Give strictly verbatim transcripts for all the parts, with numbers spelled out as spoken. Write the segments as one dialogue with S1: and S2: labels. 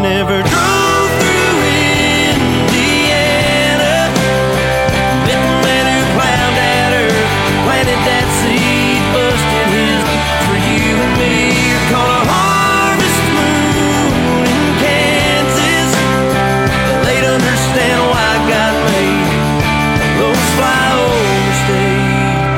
S1: never drove through Indiana. Met the man who plowed that earth, planted that seed, busted his for you and me. You're called a harvest moon in Kansas, but they'd understand why God made those flyover states.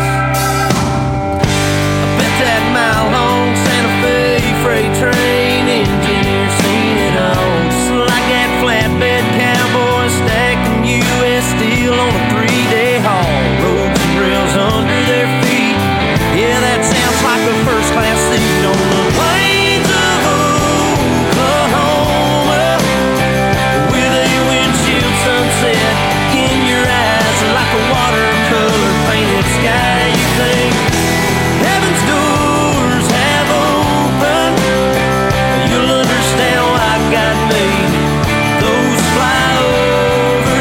S1: I bet that mile-long Santa Fe freight train engineer seen it all, just like that flatbed cowboy stacking U S steel on a three-day haul. Ropes and rails under their feet. Yeah, that sounds like a first-class seat on the plains of Oklahoma, with a windshield sunset in your eyes like a watercolor painted sky. You think heaven's doors have opened, you'll understand why God made those flyover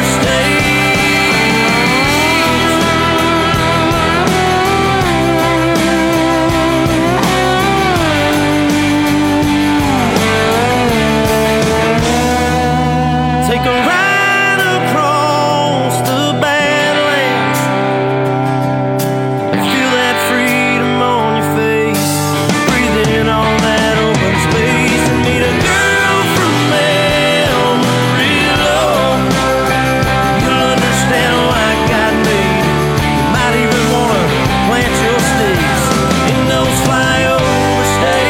S1: states. Take a ride across the Badlands, feel that freedom on your face, breathe in all that open space, and meet a girl from Amarillo. You'll understand why God made. You might even want to plant your stakes in those flyover states.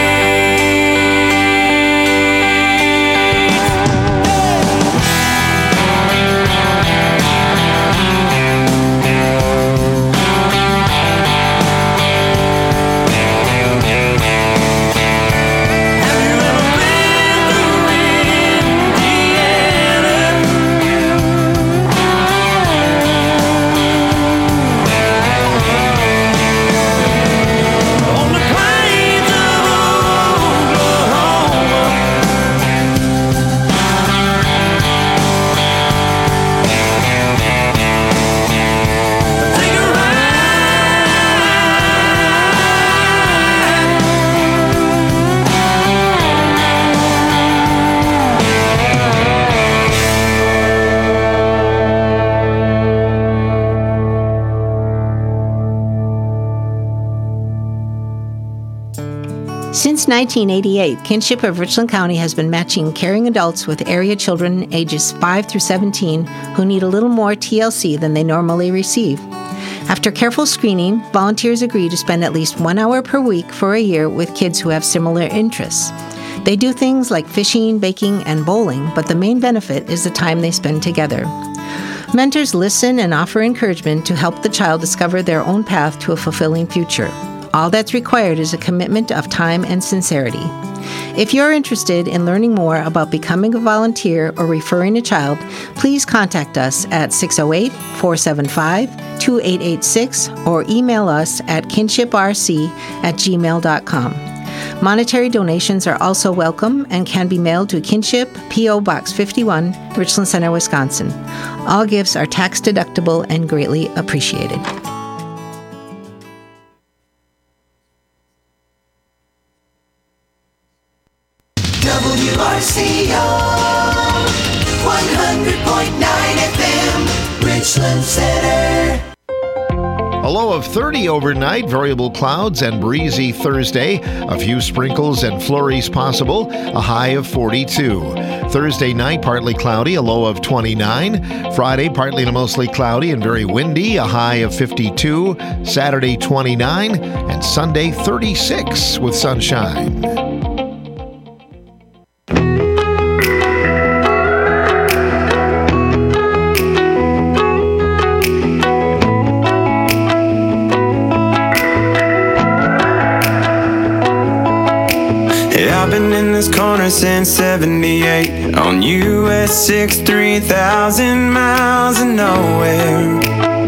S1: Have you ever been through Indiana? On the plains of Oklahoma, take a ride.
S2: Since nineteen eighty-eight, Kinship of Richland County has been matching caring adults with area children ages five through seventeen who need a little more T L C than they normally receive. After careful screening, volunteers agree to spend at least one hour per week for a year with kids who have similar interests. They do things like fishing, baking, and bowling, but the main benefit is the time they spend together. Mentors listen and offer encouragement to help the child discover their own path to a fulfilling future. All that's required is a commitment of time and sincerity. If you're interested in learning more about becoming a volunteer or referring a child, please contact us at six oh eight, four seven five, two eight eight six or email us at kinshiprc at gmail dot com. Monetary donations are also welcome and can be mailed to Kinship, P O. Box fifty-one, Richland Center, Wisconsin. All gifts are tax deductible and greatly appreciated.
S3: W R C O one hundred point nine F M, Richland Center.
S4: A low of thirty overnight, variable clouds and breezy Thursday. A few sprinkles and flurries possible, a high of forty-two. Thursday night, partly cloudy, a low of twenty-nine. Friday, partly to mostly cloudy and very windy, a high of fifty-two. Saturday, twenty-nine. And Sunday, thirty-six with sunshine.
S5: I've been in this corner since seventy-eight on U S six, three thousand miles of nowhere.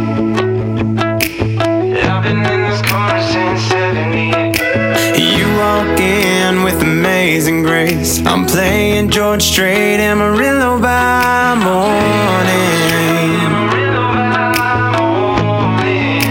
S5: I've been in this corner since seventy-eight. You walk in with amazing grace. I'm playing George Strait, Amarillo by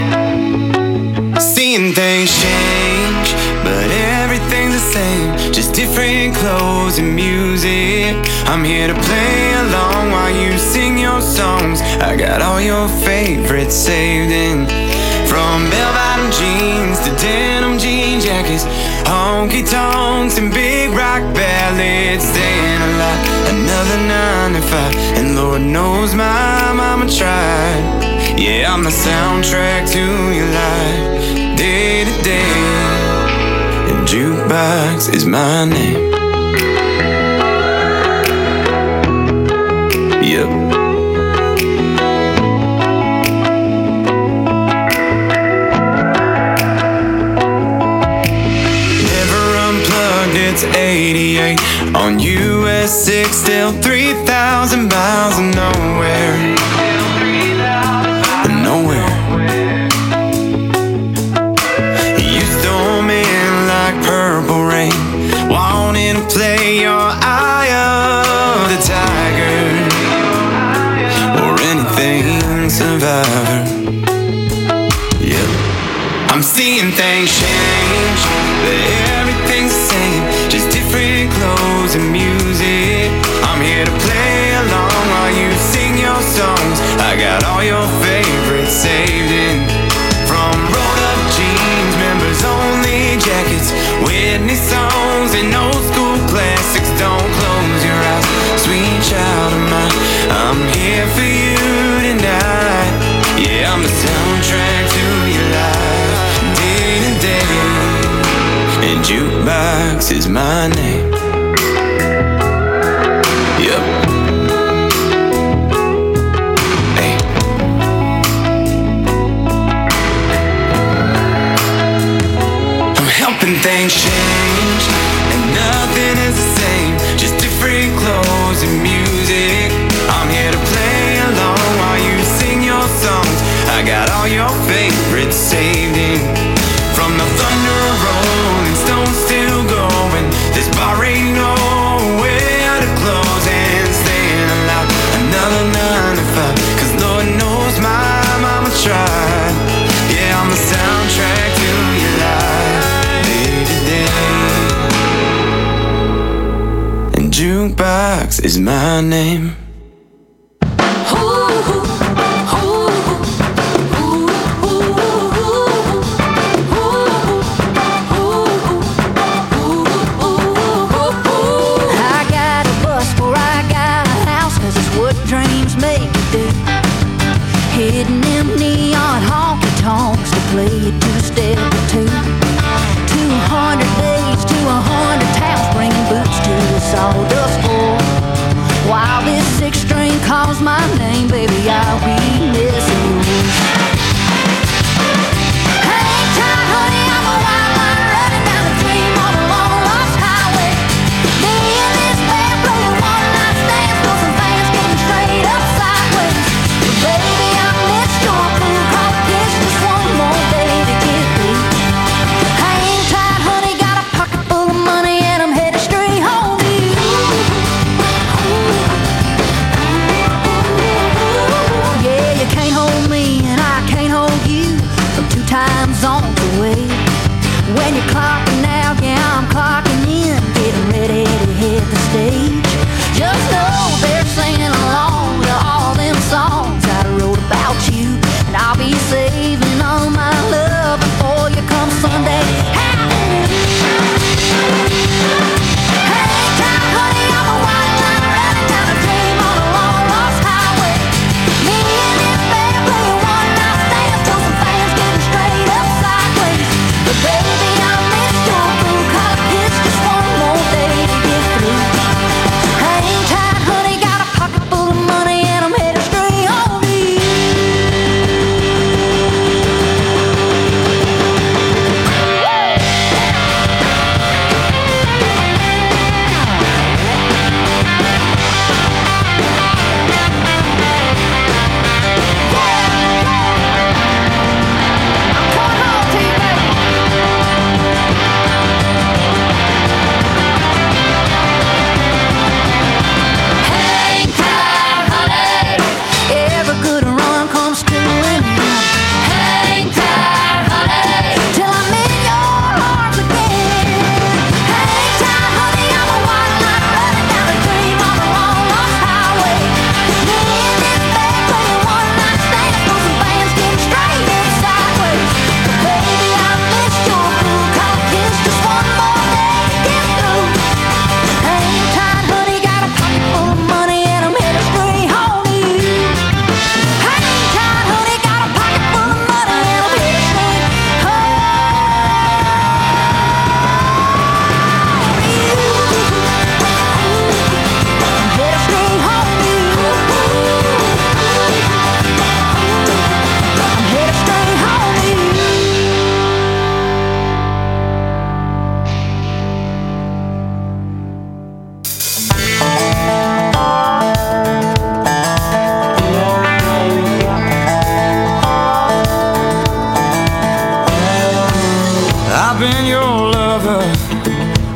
S5: morning. Seeing things change, but everything's the same. Just different clothes and music. I'm here to play along while you sing your songs. I got all your favorites saved in. From bell-bottom jeans to denim jean jackets, honky tonks and big rock ballads. Staying alive, another nine to five, and Lord knows my mama tried. Yeah, I'm the soundtrack to your life, day to day. And Jukebox is my name. Yep. It's eighty-eight on U S six, still three thousand miles of nowhere. Nowhere. You stole me like purple rain, wanting to play your Eye of the Tiger, or anything Survivor. Yep. I'm seeing things change, but everything's the same, just different clothes and music. I'm here to play along while you sing your songs. I got all your favorites saved in. From rolled up jeans, members only jackets, Whitney songs and old school classics. Don't close your eyes, sweet child of mine, I'm here for you tonight. Yeah, I'm the soundtrack to your life, day to day. And Jukebox is my name. Yep. Hey. I'm helping things change, and nothing is the same, just different clothes and music. I'm here to play along while you sing your songs. I got all your favorites saved in. From the thunder rolling, stones still going, this bar ain't nowhere to close. And staying alive, another nine to five, cause Lord knows my mama tried. Yeah, I'm the soundtrack to your life, day to day. And Jukebox is my name.
S6: Hitting them neon honky-tonks to play it to a step or two. Two hundred days to a hundred towns, bringing boots to the sawdust floor. While this six string calls my name, baby, I'll be missing you. Hang tight, honey, I'm a wild line running down the dream on a long lost highway. Me and this band blowing one night stands, for some fans getting straight up sideways. But baby, hang tight, honey, got a pocket full of money and I'm headed straight home to you.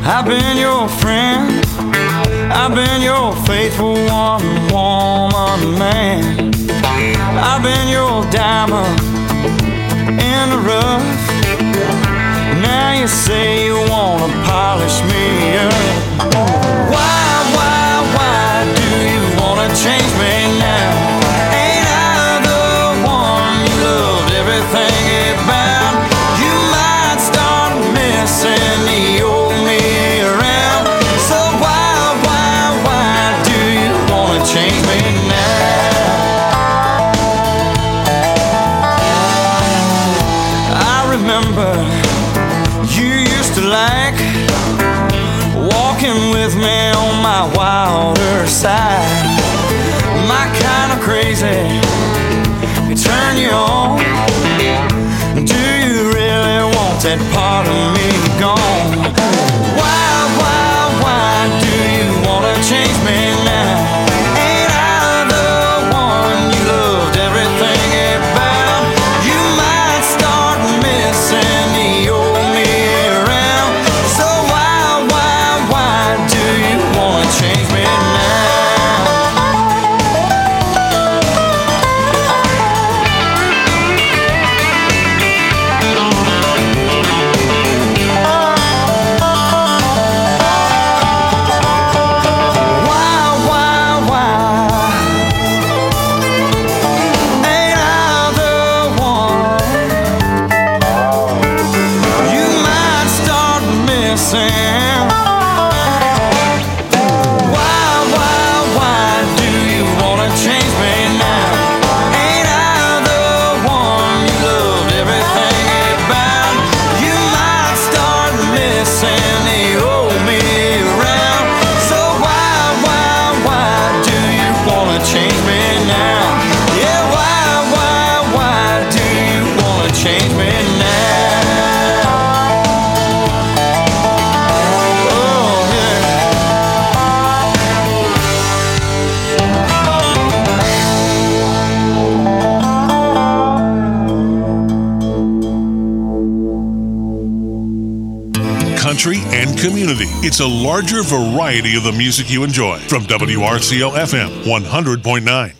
S5: I've been your friend, I've been your faithful one, woman, man. I've been your diamond in the rough. Now you say you wanna polish me up. Why, why, why do you wanna change me now? Ain't I the one you loved everything about? You might start missing the old me around. So why, why, why do you wanna change me now? I remember you used to like walking with me on my wilder side. My kind of crazy can turn you on. Do you really want that part of me gone? Why, why, why do you wanna change me now? Ain't I the one you loved everything about? You might start missing the old me around. So why, why, why do you wanna change me now?
S7: Country and community. It's a larger variety of the music you enjoy. From W R C O F M one hundred point nine.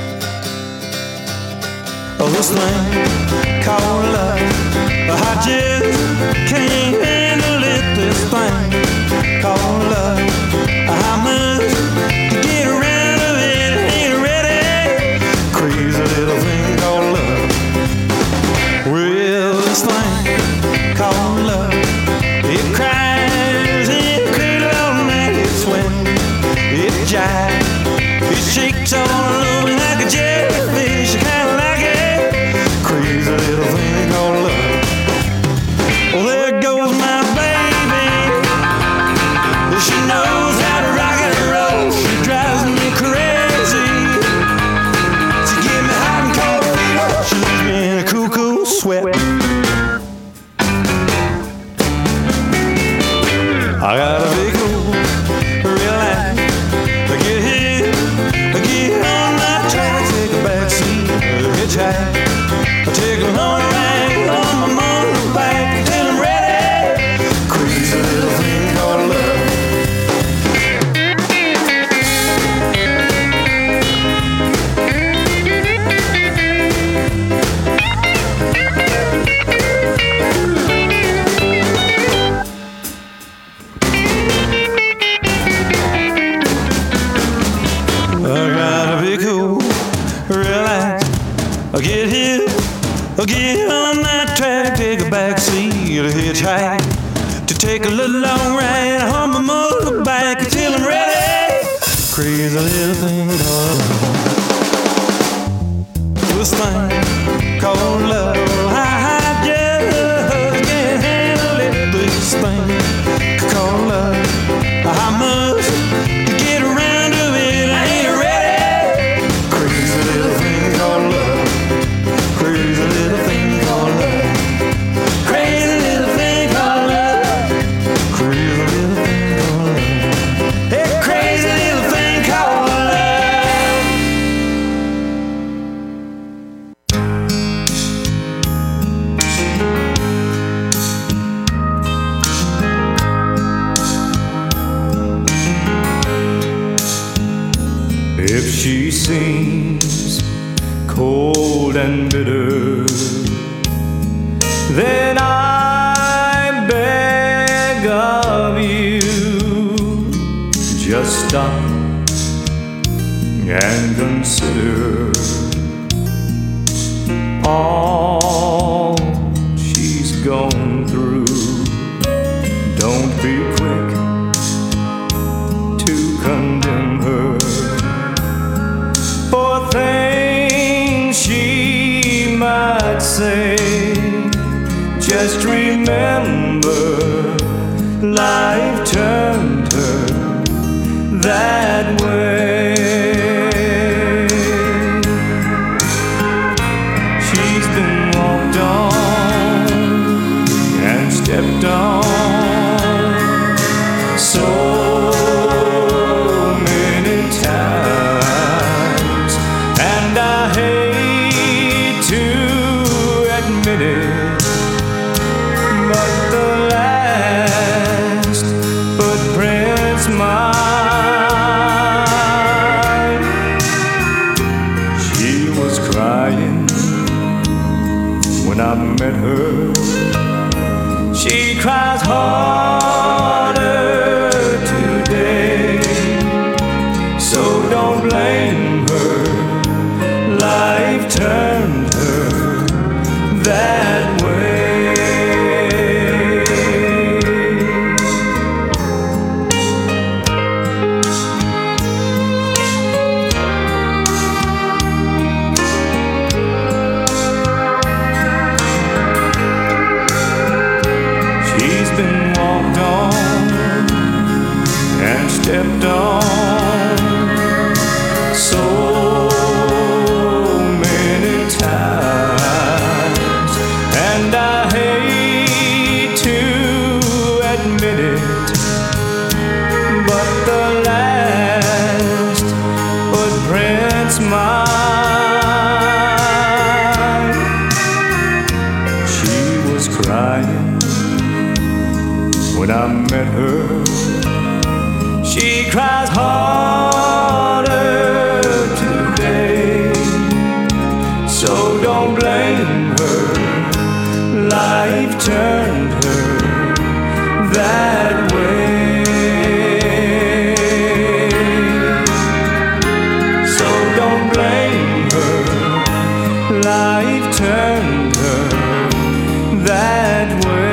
S5: Oh, this thing called love, I just can't handle it. This thing called love, I must get around to it. Ain't ready. Crazy little thing called love. Well, this thing called love, it cries, it cradles all night, it swings, it jives, it shakes all over like a jellyfish. I kinda like it. Crazy little thing called love. Well, there goes my baby. She knows how to rock and roll. She drives me crazy. She gives me hot and cold fever. She leaves me in a cool, cool sweat. I got a big old relax. I get here, I get on my track, take a back seat, a hitchhike. I take a long ride on my motorbike till I'm ready. Crazy little thing called love. I get here, I get on that track, take a back seat, a hitchhike, to take a little long ride on my motorbike until I'm ready. Crazy little thing called love. This thing called love, I just can't handle it. This thing called love, I must get around to it. I ain't ready. Crazy little thing called love. Crazy little thing called love. Crazy little thing called love. Crazy little thing called love. Hey, crazy little thing called love.
S8: If she seems cold and bitter, then I beg of you, just stop and consider all she's gone through. Don't be quick to condemn her for things she might say. Just remember, life turned her that way. She's been walked on and stepped on so many times, and I hate to admit it, but the last footprints mine. She was crying when I met her. She cries harder today, so don't blame her. Life turned her that way. She's been walked on and stepped on so many times, and I hate to admit it, but the last footprints mine. She was crying when I met her. She cries harder today, so don't blame her. Life turned her that way. So don't blame her. Life turned her that way.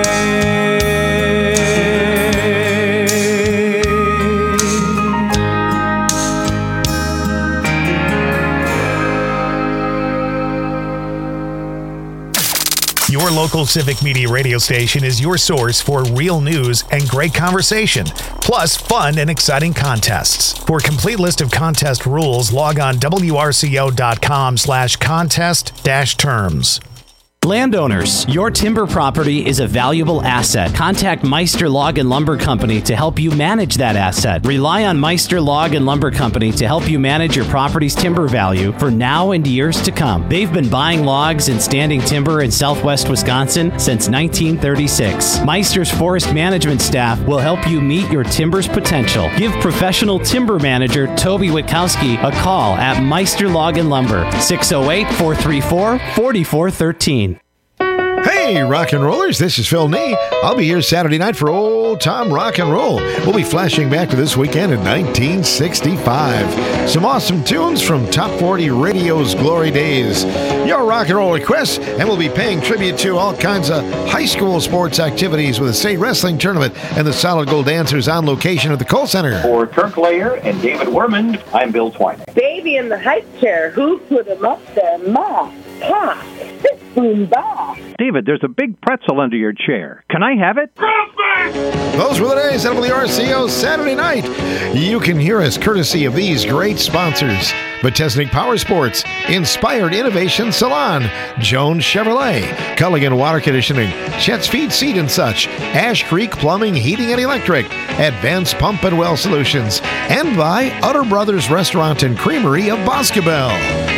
S9: Your local Civic Media radio station is your source for real news and great conversation, plus fun and exciting contests. For a complete list of contest rules, log on W R C O dot com slash contest dash terms.
S10: Landowners, your timber property is a valuable asset. Contact Meister Log and Lumber Company to help you manage that asset. Rely on Meister Log and Lumber Company to help you manage your property's timber value for now and years to come. They've been buying logs and standing timber in southwest Wisconsin since nineteen thirty-six. Meister's forest management staff will help you meet your timber's potential. Give professional timber manager Toby Witkowski a call at Meister Log and Lumber, six oh eight, four three four, four four one three.
S4: Hey, rock and rollers, this is Phil Nee. I'll be here Saturday night for Old Time Rock and Roll. We'll be flashing back to this weekend in nineteen sixty-five. Some awesome tunes from Top forty Radio's glory days. Your rock and roll requests, and we'll be paying tribute to all kinds of high school sports activities with a state wrestling tournament and the Solid Gold Dancers on location at the Kohl Center.
S11: For Kirk Layer and David Werman, I'm Bill Twine.
S12: Baby in the high chair, who put him up there? Ma, Pa, boom, ba.
S11: David, there's a big pretzel under your chair. Can I have it?
S4: Those were the days at W R C O Saturday night. You can hear us courtesy of these great sponsors: Botesnik Power Sports, Inspired Innovation Salon, Jones Chevrolet, Culligan Water Conditioning, Chet's Feed Seed and Such, Ash Creek Plumbing, Heating and Electric, Advanced Pump and Well Solutions, and by Utter Brothers Restaurant and Creamery of Boscobel.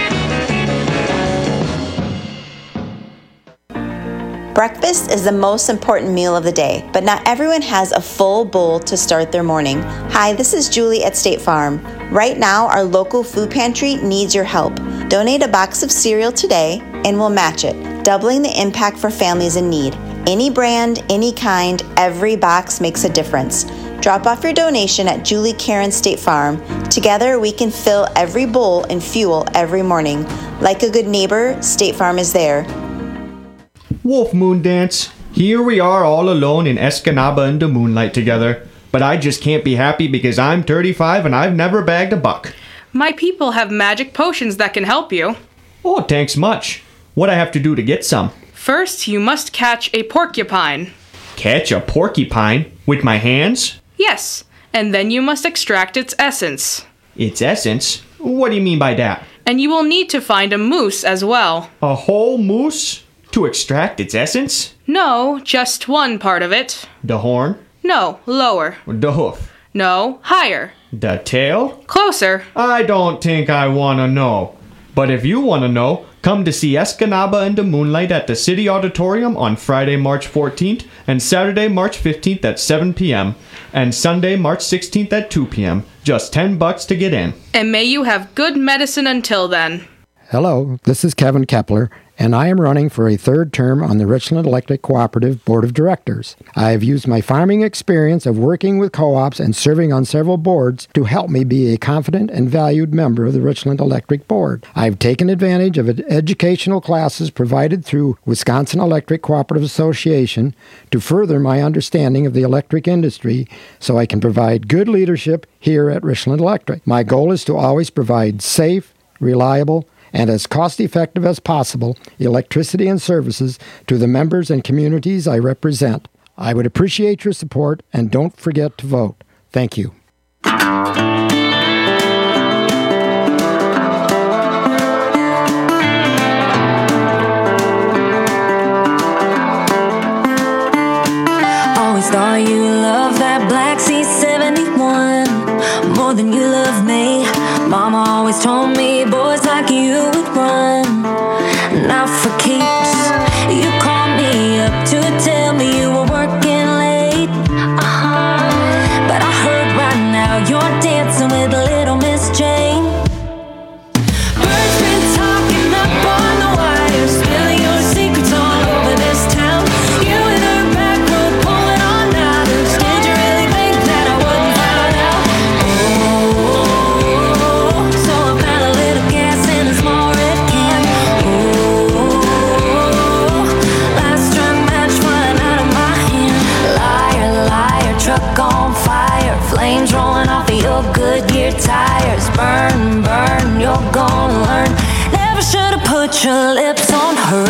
S13: Breakfast is the most important meal of the day, but not everyone has a full bowl to start their morning. Hi, this is Julie at State Farm. Right now, our local food pantry needs your help. Donate a box of cereal today and we'll match it, doubling the impact for families in need. Any brand, any kind, every box makes a difference. Drop off your donation at Julie Karen State Farm. Together, we can fill every bowl and fuel every morning. Like a good neighbor, State Farm is there.
S14: Wolf Moon Dance. Here we are all alone in Escanaba in the moonlight together. But I just can't be happy because I'm thirty-five and I've never bagged a buck.
S15: My people have magic potions that can help you.
S14: Oh, thanks much. What I have to do to get some?
S15: First, you must catch a porcupine.
S14: Catch a porcupine? With my hands?
S15: Yes, and then you must extract its essence.
S14: Its essence? What do you mean by that?
S15: And you will need to find a moose as well.
S14: A whole moose? To extract its essence?
S15: No, just one part of it.
S14: The horn?
S15: No, lower.
S14: The hoof?
S15: No, higher.
S14: The tail?
S15: Closer.
S14: I don't think I want to know. But if you want to know, come to see Escanaba in the Moonlight at the City Auditorium on Friday, March fourteenth and Saturday, March fifteenth at seven p.m. and Sunday, March sixteenth at two p.m. Just ten bucks to get in.
S15: And may you have good medicine until then.
S16: Hello, this is Kevin Kepler, and I am running for a third term on the Richland Electric Cooperative Board of Directors. I have used my farming experience of working with co-ops and serving on several boards to help me be a confident and valued member of the Richland Electric Board. I have taken advantage of educational classes provided through Wisconsin Electric Cooperative Association to further my understanding of the electric industry so I can provide good leadership here at Richland Electric. My goal is to always provide safe, reliable, and as cost-effective as possible electricity and services to the members and communities I represent. I would appreciate your support, and don't forget to vote. Thank you.
S6: Always thought you loved that Black C seventy-one more than you love me. Mama always told me boys like you would run, not for keeps. You called me up to tell me you were working late, uh-huh. But I heard right now you're dancing with little Miss Jane. Birds been talking up on the wire, spilling your secrets all over this town. You and her back road pulling all nighters. Did you really think that I wouldn't find out? Oh, so I found a little gas in a small red can. Oh, last strung match flying out of my hand. Liar, liar, truck on fire, flames rolling off of your Goodyear tires. Burn, burn, you're gonna learn. Never should have put your lips on her.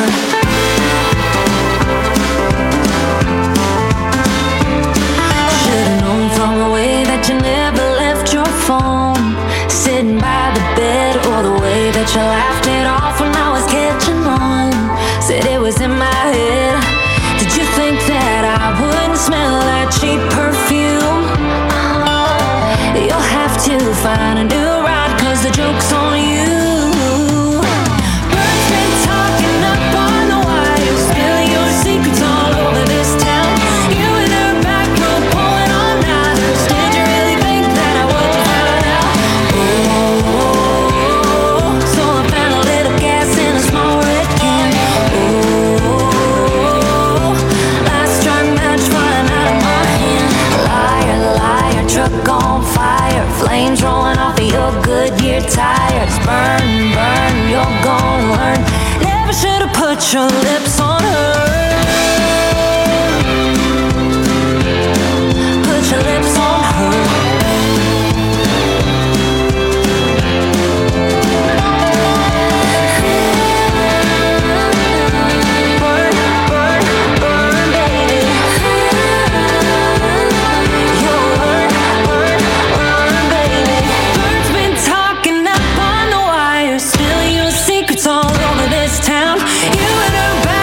S6: Should've known from the way that you never left your phone, sitting by the bed, or the way that you laughed it off when I was catching on. Said it was in my head. Did you think that I wouldn't smell that cheap perfume? Uh, you'll have to find a new ride, 'cause the joke's on you. Birds been talking up on the wire, spilling your secrets all over this town. You and her back road pulling all nighters. Did you really think that I wouldn't find out? Oh, so I found a little gas in a small red can. Oh, last strung match flying out of my hand. Liar, liar, truck on fire, flames rolling off of your Goodyear tires. Burn, burn, you're gonna learn. Never should have put your lips on her. Put your lips on her. Burn, burn, burn, baby. You'll learn, burn, burn, baby. Birds been talking up on the wire, spilling your secrets all over this town. You and her back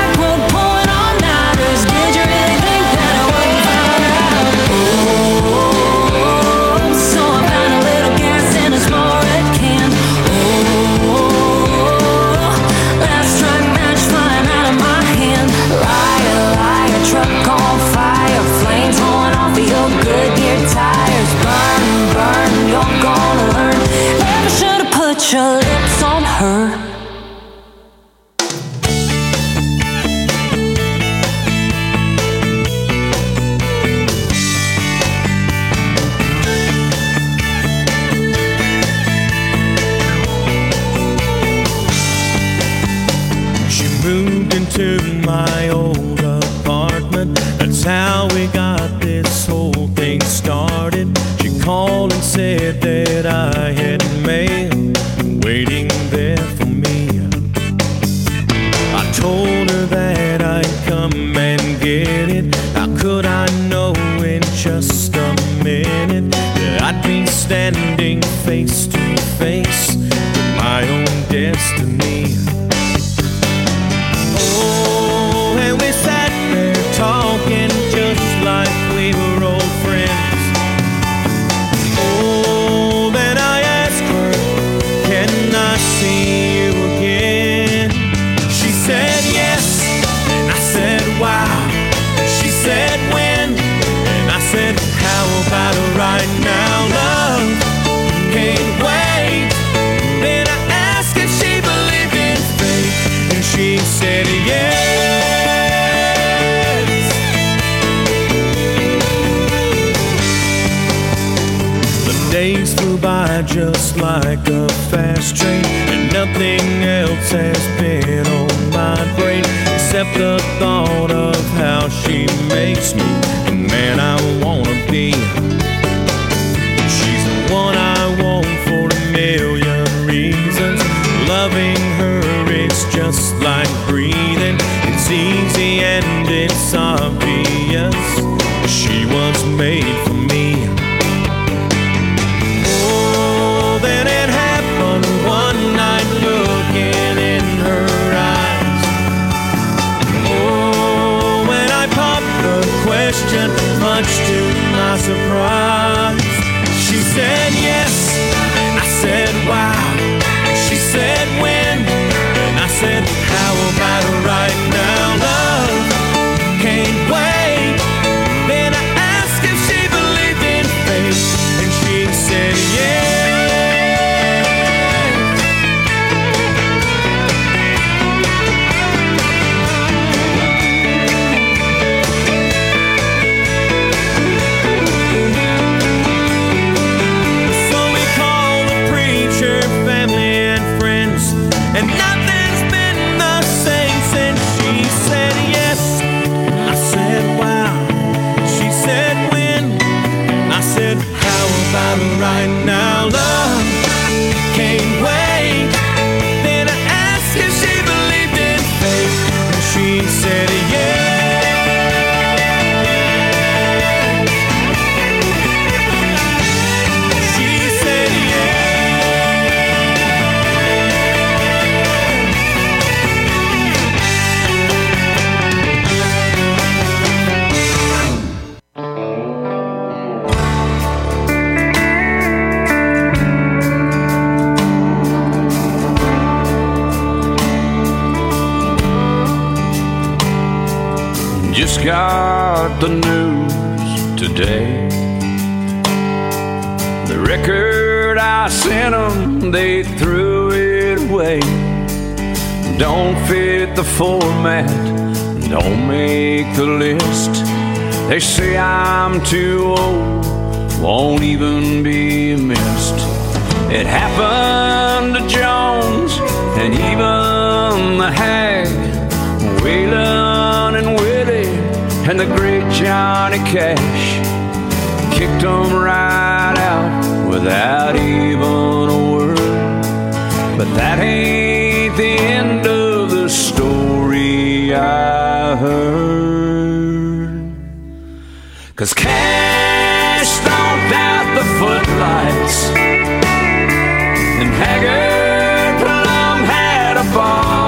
S8: to my old apartment. That's how we got this whole thing started. She called and said that I had mail waiting there for me. I told her that I'd come and get it. How could I know in just a minute that I'd be standing face to face with my own destiny? Oh, and we sat there talking just like we were old friends. Oh, then I asked her, can I see you again? She said yes, and I said wow. She said when, and I said how about right now, love? Can't wait. Then I asked if she believed in fate, and she said yes. The days flew by just like a fast train, and nothing else has been on my brain except the thought of how she makes me the man I wanna be. She's the one I want for a million reasons. Loving her is just like breathing. It's easy and it's obvious. She was made for me. Oh, then it happened one night, looking in her eyes. Oh, when I popped the question, much to my surprise, she said yes, and I said wow. She said when, and I said how about right now, love? Can't wait. Then I asked if she believed in fate, and she said yes. So we called the preacher, family and friends, and nothing's been the same since she said yes. I said wow. She said when. I said how about right now, love? Can't wait. Then I asked if she believed in fate, and she said yes. She said
S17: Just got the news today. The record I sent them, they threw it away. Don't fit the format, don't make the list. They say I'm too old, won't even be missed. It happened to Jones and even the Hag, Waylon and Willie and the great Johnny Cash. Kicked them right out without even a word. But that ain't the end of the story I heard. 'Cause Cash stomped out the footlights, and Haggard Plum had a ball.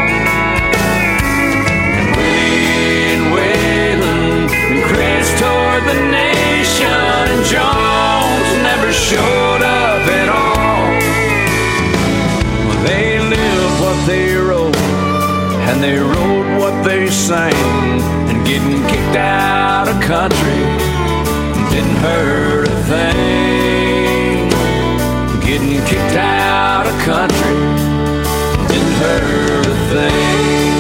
S17: And Willie and Waylon Chris toured the nation, and Jones never showed up at all. Well, they lived what they wrote, and they wrote what they sang. And getting kicked out of country didn't hurt a thing. Getting kicked out of country didn't hurt a thing.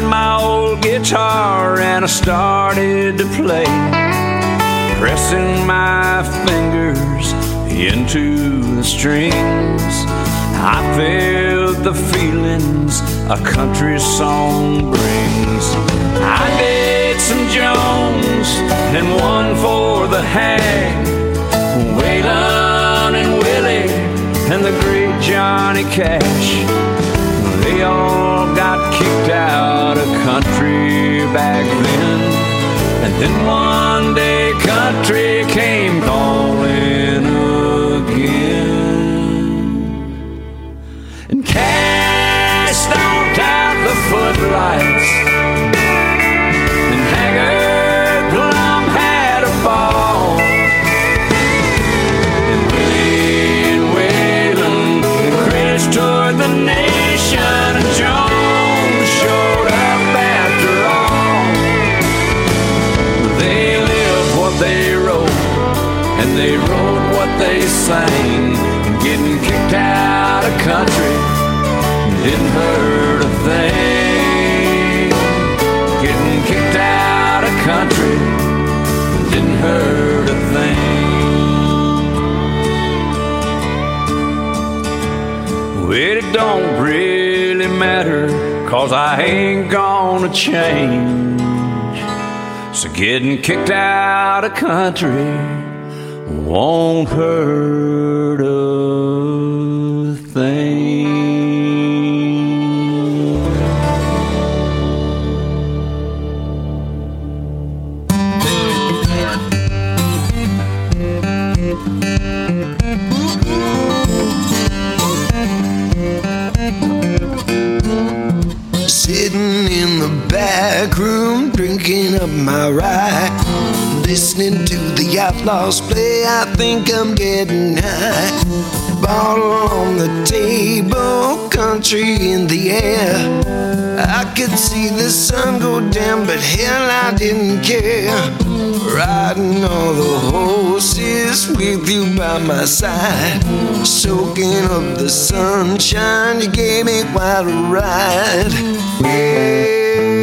S17: out my old guitar and I started to play, pressing my fingers into the strings. I felt the feelings a country song brings. I did some Jones and one for the hag, Waylon and Willie and the great Johnny Cash. They all got kicked out of country back then. And then one day country came calling again. And Cash stomped out the footlights, and Haggard Plum had a ball. And Willie and Waylon and Chris toured the nation, and Jones showed up after all. They lived what they wrote, and they wrote what they sang. Getting kicked out of country didn't hurt a thing. Getting kicked out of country didn't hurt a thing. Well, it don't really matter, 'cause I ain't gonna change. So getting kicked out of country won't hurt a thing.
S3: Sitting in the back room, drinking up my rye, listening to the Outlaws play, I think I'm getting high. Bottle on the table, country in the air. I could see the sun go down, but hell, I didn't care. Riding all the horses with you by my side, soaking up the sunshine, you gave me quite a ride. Well,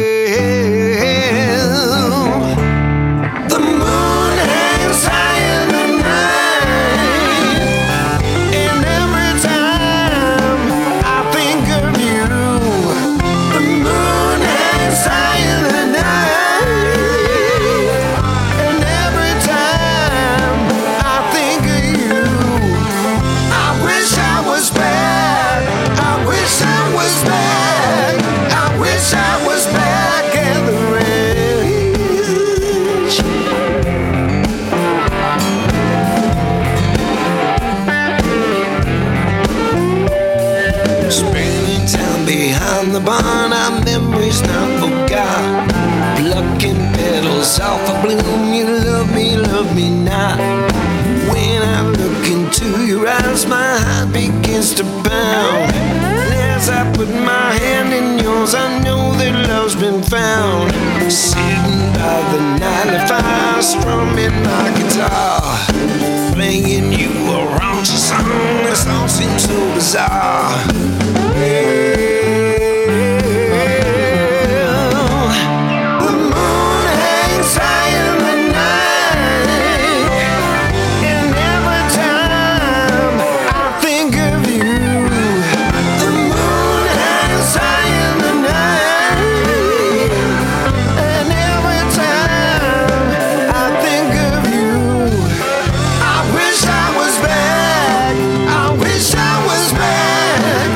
S3: the moon hangs high in the night, and every time I think of you, the moon hangs high in the night, and every time I think of you, I wish I was back, I wish I was back, I wish I was back at the ranch. Spending time behind the barn, our memories not forgot. Plucking petals off a bloom, you love me, love me not. When I look into your eyes, my heart begins to pound. As I put my hand in yours, I know that love's been found. Sitting by the nightly fire, strumming my guitar, playing you a raunchy song, this all seems so bizarre. The moon hangs high in the night, and every time I think of you, the moon hangs high in the night, and every time I think of you, I wish I was back, I wish I was back,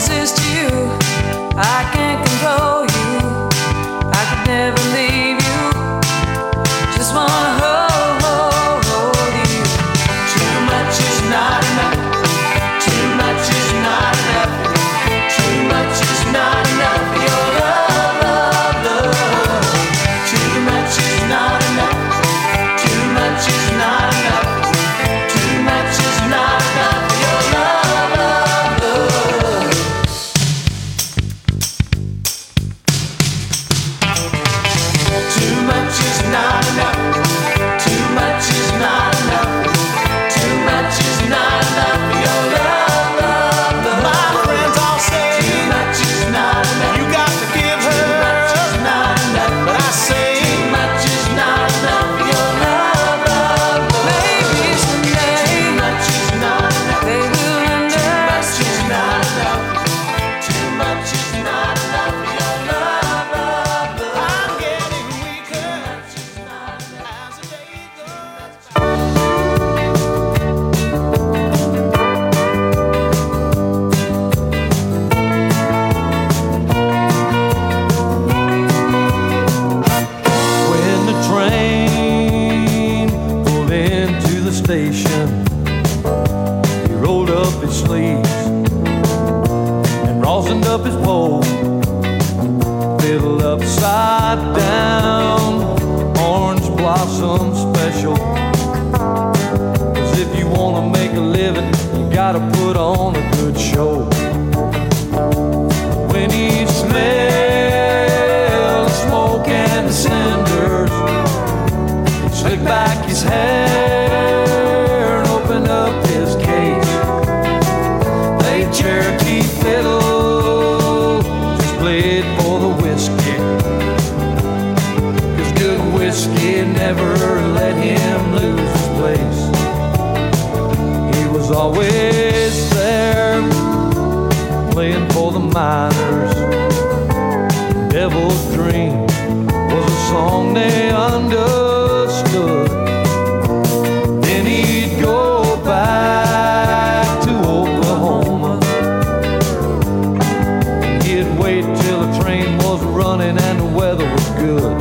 S18: resist you. I can't control you. I could never leave you. Just wanna hold, hold, hold you. Too much is not enough. Too much is not enough. Too much is not enough for your love, love, love. Too much is not enough. Too much is not enough. Too much is not enough for your love, love, love. Too much is not enough. Too much is not enough. Too much is not enough for your love, love, love. My friends all say too much is not enough. You got to give her. Too much is not enough. But I say too much is not enough for your love, love, love. Maybe someday too much is not enough. They will understand. Too much is not enough. Too much is not enough for your love, love, love. I'm getting weaker. Too much is not enough as the day
S17: When the train pulled into the station, he rolled up his sleeves and rosined up his pole, fiddle upside down, orange blossom special. 'Cause if you wanna make a living, you gotta put on a good show. When he smelled the smoke and the cinders, he slicked back his hair and opened up his case. Played Cherokee fiddle, just played for the whiskey. 'Cause good whiskey never let him lose his place. He was always there, playing for the miners. Devil's Dream was a song they understood. Then he'd go back to Oklahoma. He'd wait till the train was running and the weather was good.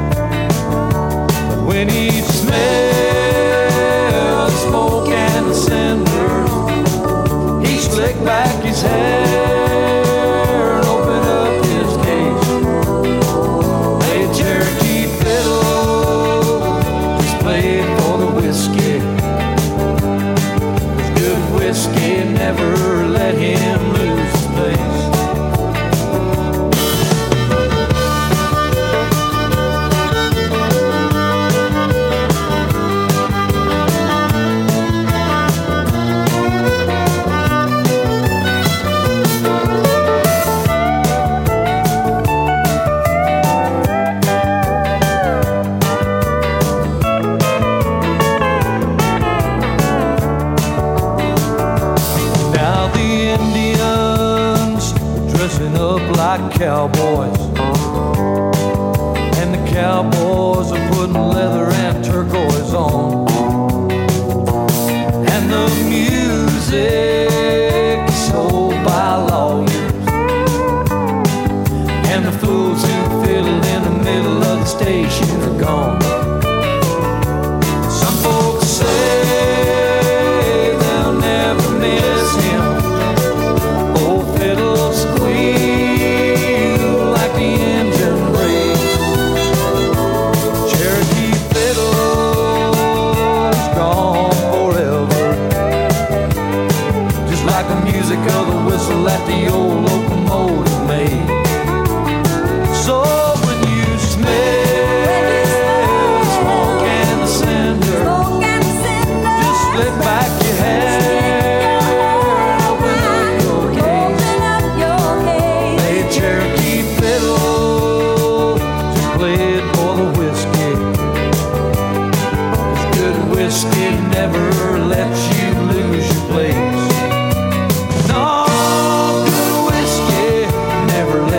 S17: But when he smelled the smoke and the cinders, he slicked back his hair and opened up his case. Played Cherokee fiddle, just played for the whiskey. 'Cause good whiskey never let him lose his place. Now the Indians dressing up like cowboys, and the cowboys are putting leather and turquoise on, and the music is sold by lawyers, and the fools who fiddle in the middle of the station are gone. Some folks say they'll never miss him. Old fiddle squeal like the engine brakes. Cherokee fiddle's gone forever, just like the music of the whistle that the old locomotive made. So when you smell the smoke and the cinder, just slip back your hair and open up your case. Play Cherokee fiddle, just play it for the whiskey. 'Cause good whiskey never lets you lose your place. No, good whiskey never lets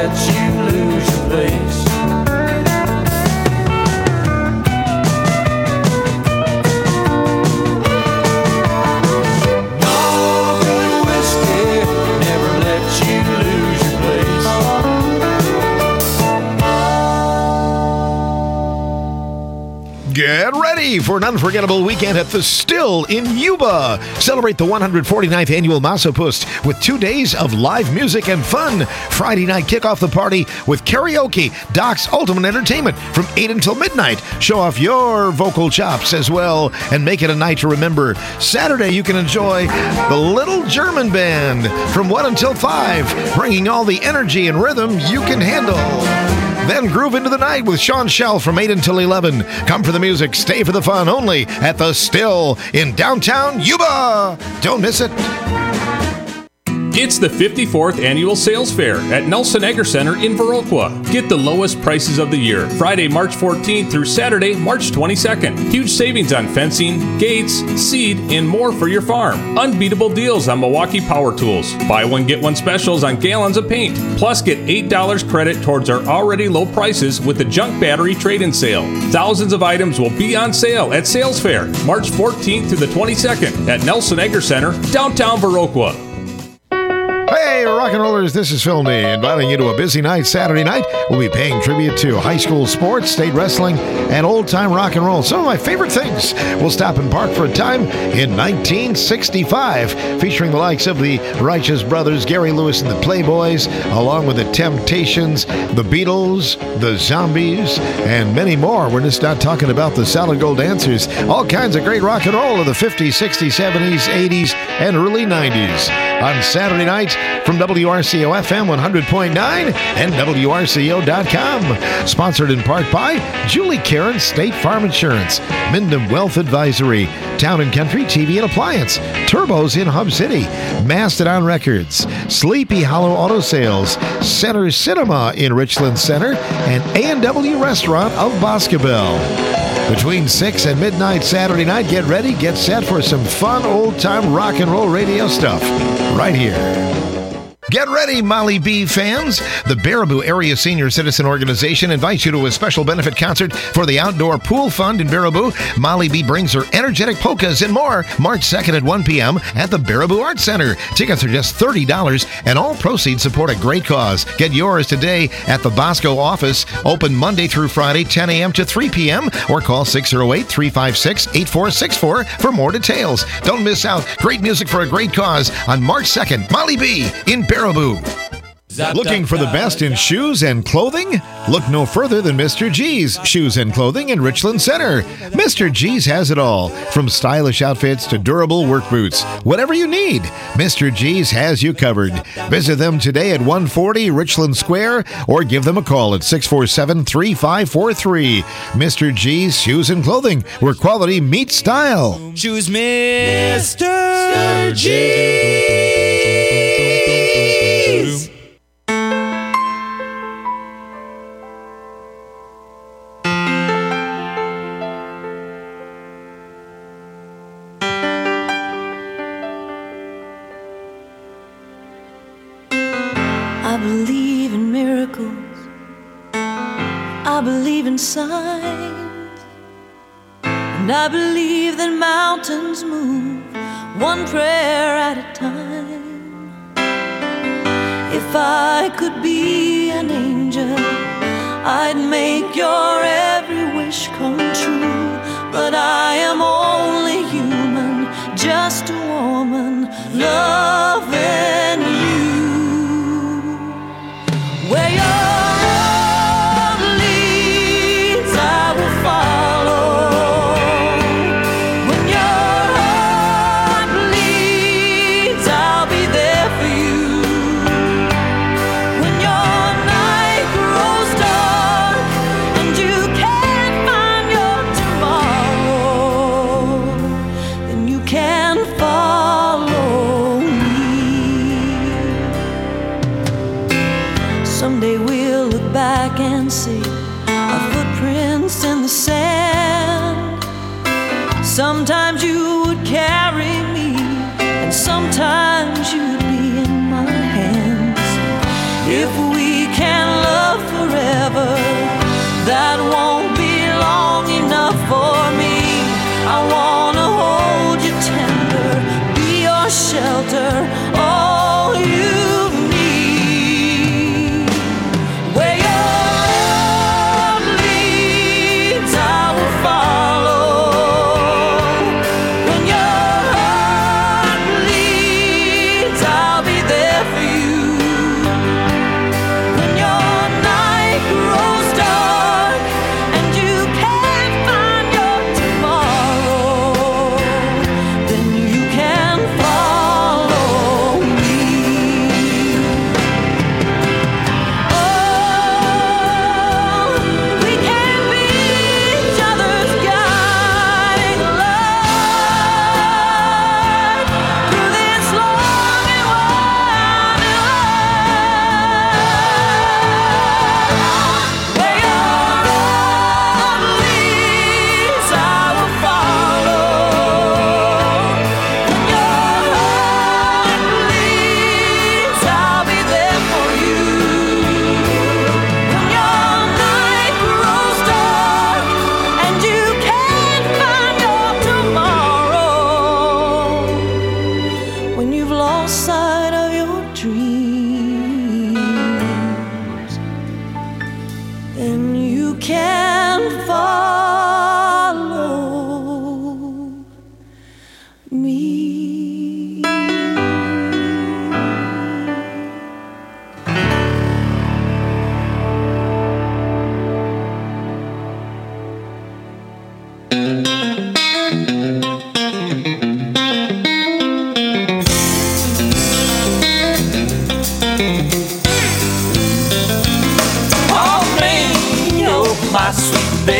S4: Get ready for an unforgettable weekend at the Still in Yuba. Celebrate the one hundred forty-ninth annual Massapust with two days of live music and fun. Friday night, kick off the party with karaoke, Doc's Ultimate Entertainment from eight until midnight. Show off your vocal chops as well and make it a night to remember. Saturday, you can enjoy the Little German Band from one until five, bringing all the energy and rhythm you can handle. Then groove into the night with Sean Shell from eight until eleven. Come for the music, stay for the fun, only at the Still in downtown Yuba. Don't miss it.
S19: It's the fifty-fourth Annual Sales Fair at Nelson Agri Center in Viroqua. Get the lowest prices of the year, Friday, March fourteenth through Saturday, March twenty-second. Huge savings on fencing, gates, seed, and more for your farm. Unbeatable deals on Milwaukee power tools. Buy one, get one specials on gallons of paint. Plus, get eight dollars credit towards our already low prices with the junk battery trade-in sale. Thousands of items will be on sale at Sales Fair, March fourteenth to the twenty-second at Nelson Agri Center, downtown Viroqua.
S4: Hey, rock and rollers, this is Phil Nee, inviting you to a busy night Saturday night. We'll be paying tribute to high school sports, state wrestling, and old-time rock and roll. Some of my favorite things. We'll stop and park for a time in nineteen sixty-five, featuring the likes of the Righteous Brothers, Gary Lewis and the Playboys, along with the Temptations, the Beatles, the Zombies, and many more. We're just not talking about the Solid Gold Dancers. All kinds of great rock and roll of the fifties, sixties, seventies, eighties, and early nineties. On Saturday night from W R C O F M one hundred point nine and W R C O dot com. Sponsored in part by Julie Karen State Farm Insurance, Minden Wealth Advisory, Town and Country T V and Appliance, Turbos in Hub City, Mastodon Records, Sleepy Hollow Auto Sales, Center Cinema in Richland Center, and A and W Restaurant of Boscobel. Between six and midnight Saturday night, get ready, get set for some fun old-time rock and roll radio stuff right here. Get ready, Molly B fans. The Baraboo Area Senior Citizen Organization invites you to a special benefit concert for the Outdoor Pool Fund in Baraboo. Molly B brings her energetic polkas and more March second at one p.m. at the Baraboo Arts Center. Tickets are just thirty dollars, and all proceeds support a great cause. Get yours today at the Bosco office, open Monday through Friday, ten a.m. to three p.m., or call six oh eight, three five six, eight four six four for more details. Don't miss out. Great music for a great cause on March second. Molly B in Baraboo. Looking for the best in shoes and clothing? Look no further than Mister G's Shoes and Clothing in Richland Center. Mister G's has it all, from stylish outfits to durable work boots. Whatever you need, Mister G's has you covered. Visit them today at one forty Richland Square or give them a call at six four seven, three five four three. Mister G's Shoes and Clothing, where quality meets style.
S18: Choose Mister G.
S6: I believe in miracles. I believe in signs. And I believe that mountains move one prayer at a time. If I could be an angel, I'd make your every wish come true. But I am only human, just a woman loving you. Where your road leads, I will follow. When your heart bleeds, I'll be there for you. When your night grows dark and you can't find your tomorrow, then you can follow me. Someday we'll look back and see our footprints in the sand. Sometimes you would carry me, and sometimes you'd be in my hands. If we can love forever, that won't be long enough for me. I wanna hold you tender, be your shelter, all you need. Where your road leads, I will follow.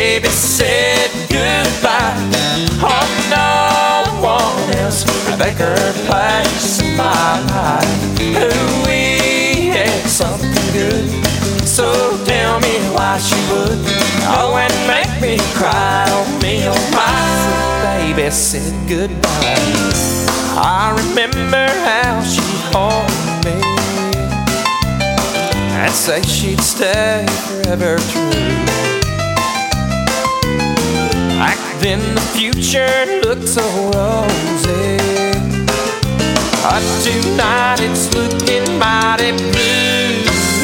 S18: baby said goodbye. Oh, no one else could take her place in my life. Ooh, we had something good, so tell me why she would. Oh, and make me cry on me, oh my baby said goodbye. I remember how she haunted me and say she'd stay forever true. Back then the future looked so rosy, but tonight it's looking mighty blue.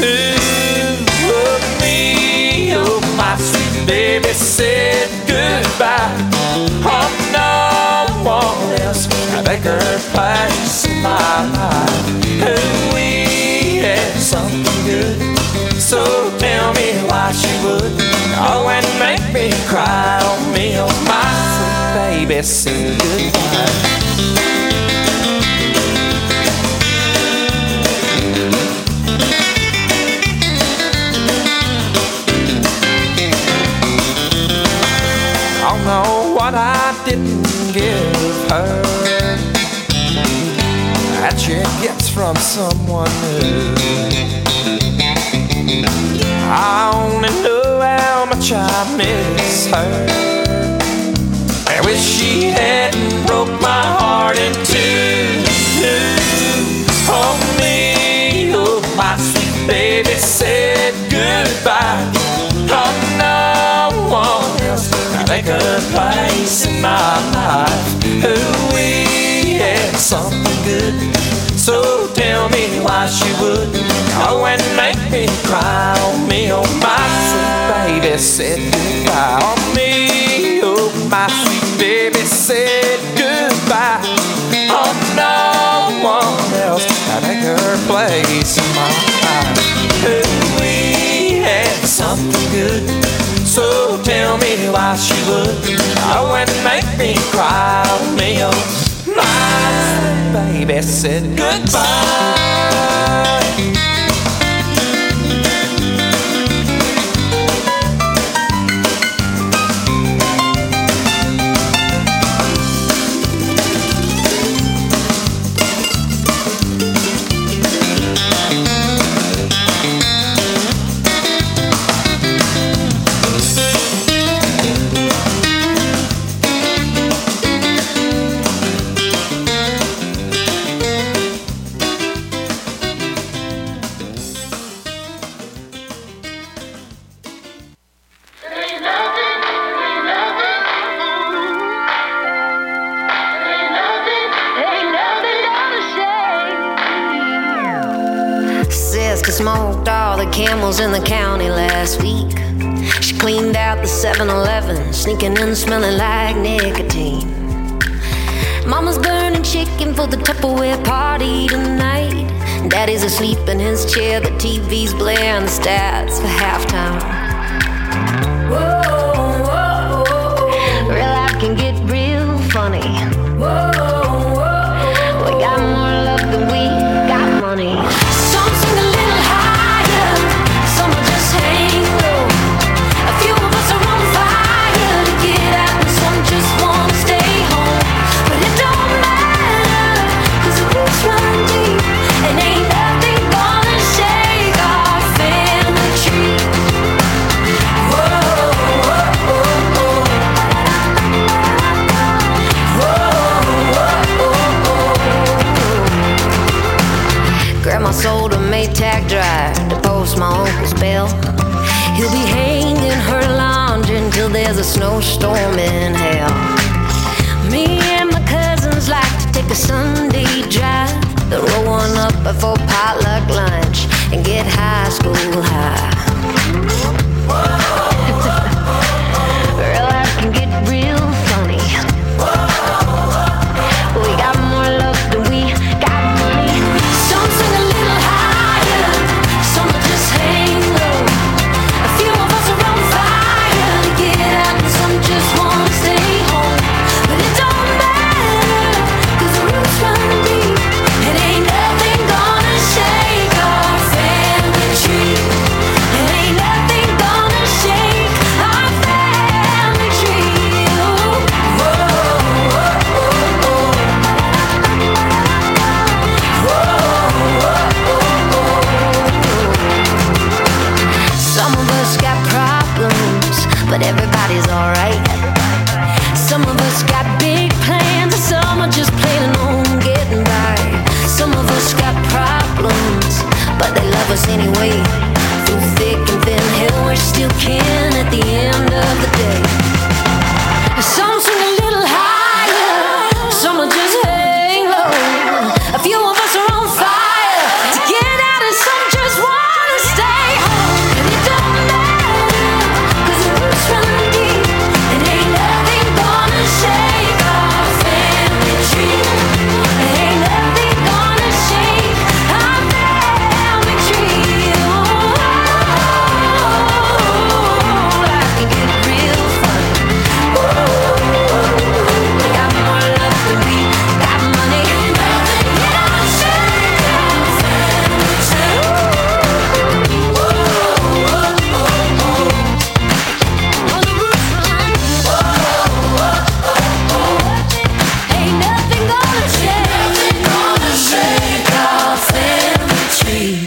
S18: Oh, me, oh my sweet baby said goodbye. Oh, no one else can take her place in my life. Oh, we had something good, so tell me why she would. Oh, and make me cry on me, oh my sweet baby said goodbye. Don't know what I didn't give her that she gets from someone new. I only know how much I miss her. I wish she hadn't broke my heart in two. Oh me, oh my sweet baby said goodbye. Oh, no one else can take her place in my life. Oh, we had something good, so tell me why she would. Oh, and make me cry on me, oh my sweet baby said goodbye. On me, oh my sweet baby said goodbye. Oh, no one else can take her place in my life. Oh, we had something good, so tell me why she would. Oh, and make me cry on me, oh my sweet baby said goodbye.
S20: Smoked all the camels in the county last week. She cleaned out the seven eleven, sneaking in smelling like nicotine. Mama's burning chicken for the Tupperware party tonight. Daddy's asleep in his chair, the T V's blaring the stats for halftime. Whoa, whoa, whoa. Real life can get real funny. Whoa, whoa. We got more love than we got money. Some sing a little higher, some are just hang low. A few of us are on fire to get out, and some just wanna stay home. But it don't matter, 'cause the roots run deep, and ain't nothing gonna shake our family tree. Whoa, whoa, whoa, whoa. Whoa, whoa, whoa. Grandma sold a Maytag drive to post my uncle's bill. He'll be hanging her laundry until there's a snowstorm in hell. Me and my cousins like to take a Sunday drive, then roll one up before potluck lunch and get high school high. Real life can get real funny. We got more love than we got money. Some sing a little higher, some are just hang low. A few of us are on fire to get out, and some just wanna stay home. But it don't matter, 'cause the roots run deep, and ain't nothing gonna shake our family tree. anyway. Through thick and thin, hell, we're still kin at the end of the day. Some swing a little higher, some are just hang low. A few of us are on fire to get out, and some just wanna stay home. And it don't matter, 'cause the roots run deep, and ain't nothing gonna shake our family tree. Ain't nothing gonna shake our family tree. Oh, life can get real fun. We got more love than we got money. Nothing gonna shake our family tree. On the roof run. Ain't nothing gonna shake, nothing gonna shake our family tree.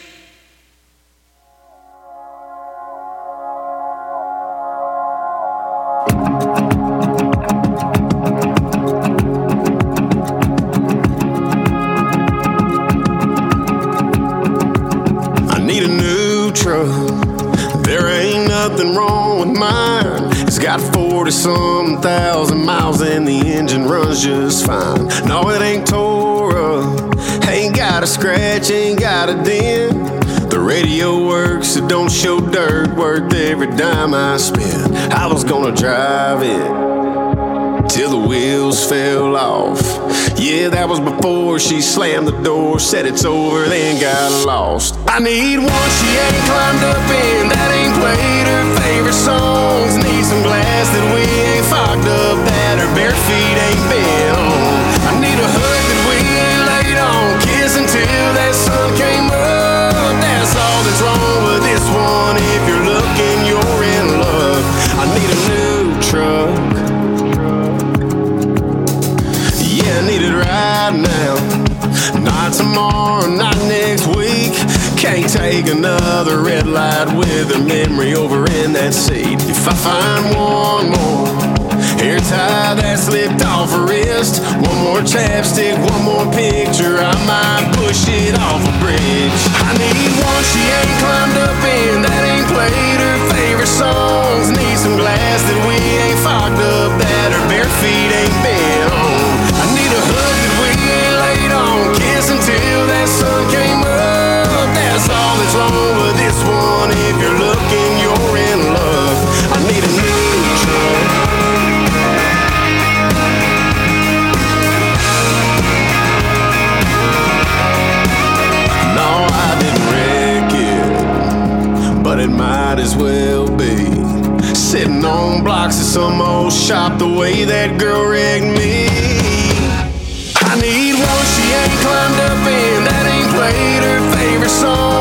S3: I need a new truck. There ain't nothing wrong with mine. It's got forty-some thousand miles and the engine runs just fine. No, it ain't tore up, ain't got a scratch, ain't got a dent. The radio works, it don't show dirt, worth every dime I spent. I was gonna drive it till the wheels fell off. Yeah, that was before she slammed the door, said it's over, then got lost. I need one she ain't climbed up in, that ain't played her favorite songs. Need some glass that we ain't fogged up, that her bare feet ain't been on. I need a hood that we ain't laid on, kiss until that sun came up. That's all that's wrong with this one. If you're looking, you're in love. I need a new truck. Yeah, I need it right now. Not tomorrow, not next week. Can't take another red light with a memory over in that seat. If I find one more hair tie that slipped off her wrist, one more chapstick, one more picture, I might push it off a bridge. I need one she ain't climbed up in, that ain't played her favorite songs. Need some glass that we ain't fogged up, that her bare feet ain't been on. I need a hood that we ain't laid on, kiss until that sun came up. That's all that's wrong with this one. If you're looking, you're in love. I need a new truck. No, I didn't wreck it, but it might as well be. Sitting on blocks of some old shop the way that girl wrecked me. I need one she ain't climbed up in, that ain't played her favorite song.